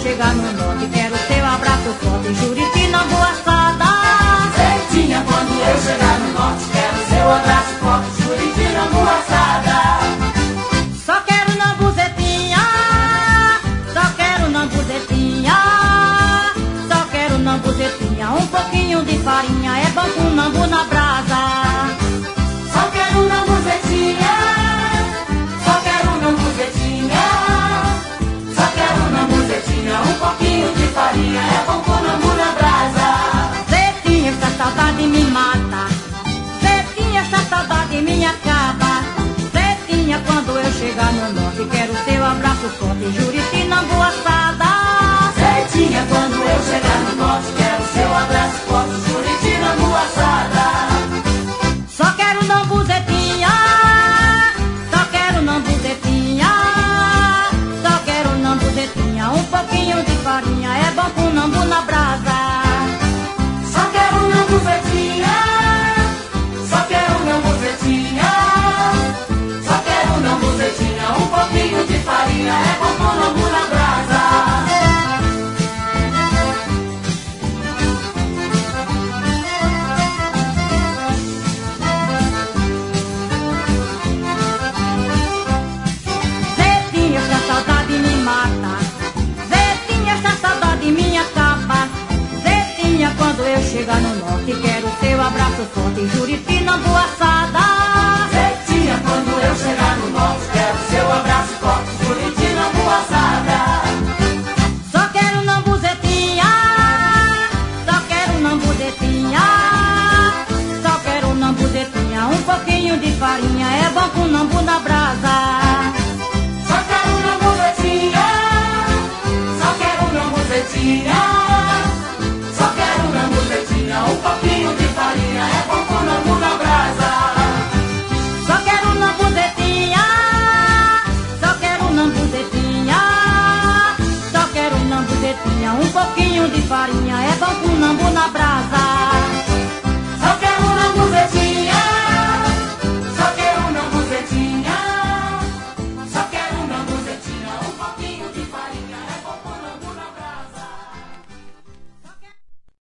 chegar no norte, quero seu abraço forte, Juriti, Nambu, assada. Zetinha, quando eu chegar no norte, quero seu abraço forte, Juriti, Nambu, assada. Só quero nambuzetinha, só quero nambuzetinha, só quero nambuzetinha, um pouquinho de farinha, é bom com nambu na brasa. Só quero nambuzetinha, só quero nambuzetinha, só quero nambuzetinha, um pouquinho de farinha, é bom com nambu na brasa. Zetinha, essa saudade me mata, Zetinha, essa saudade me acaba. Zetinha, quando eu chegar no norte, quero seu abraço forte, Juriti, Nambu, assada. Zetinha, quando eu chegar no norte, quero seu abraço forte, Juriti, Nambu, assada. Só quero nambuzetinha, só quero nambuzetinha, só quero nambuzetinha, um pouquinho de farinha, é bom com nambu na brasa. Só quero nambuzetinha, só quero nambuzetinha, só quero nambuzetinha, um pouquinho de farinha, é bom com nambu na brasa. Zetinha, essa saudade me mata, Zetinha, essa saudade me acaba. Zetinha, quando eu chegar no norte, quero seu abraço forte, Juriti, Nambu, assada.